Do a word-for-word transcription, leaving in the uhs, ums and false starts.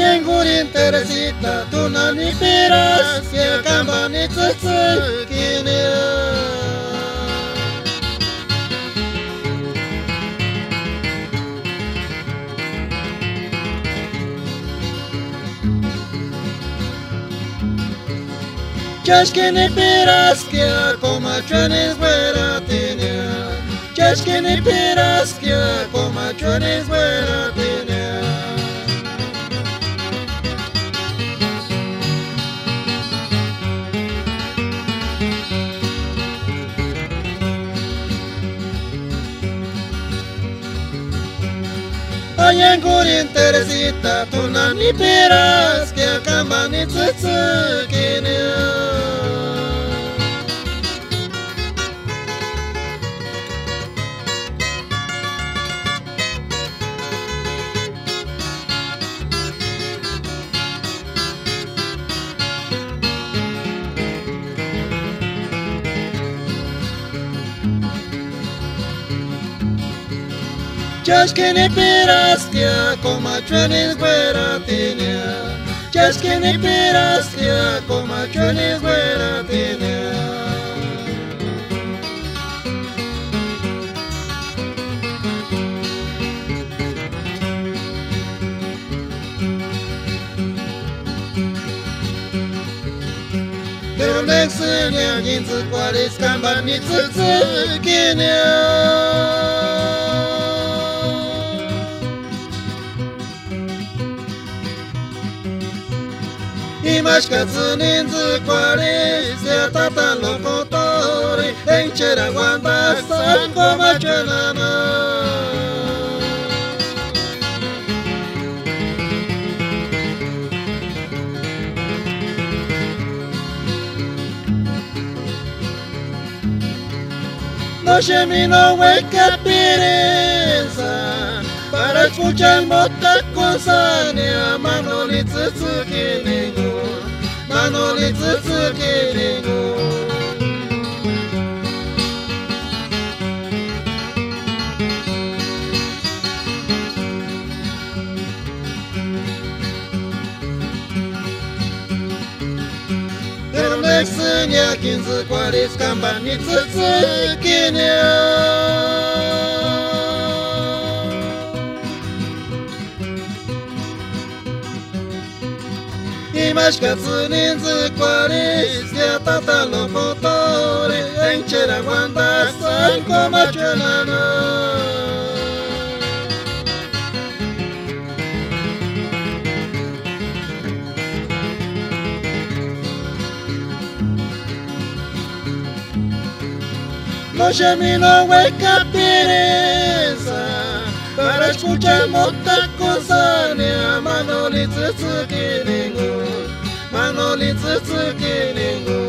en gurin Teresita, tu nani piras, que kambani tsutsukinia. Chashkini piras, que coma chuanis gueratinia. Chashkini piras, que coma chuanis gueratinia. Ay, en gurin Teresita, tu nani piras, que kambani tsutsukinia. Chashkini piras, que coma chuanis gueratinia. Chashkini piras, que coma chuanis gueratinia. Pero le enseña ginzu cuales kambani tsutsukinia. Imashkatsu ninzu kwari, se tata locotori, enchera guanda sanko machanana. No gemino hueca pireza, para escuchar mota consania, manoli tsutsukiningu, manoli tsutsukiningu. Pero no extraña quince cuares kambani tsutsukinia. Imashkatsu ninzu cuares, que tata locotori, enchera guanda sanko machanana. No gemino hueca pireza, para escuchar mota consania, manoli tsutsukiningu, manoli tsutsukiningu.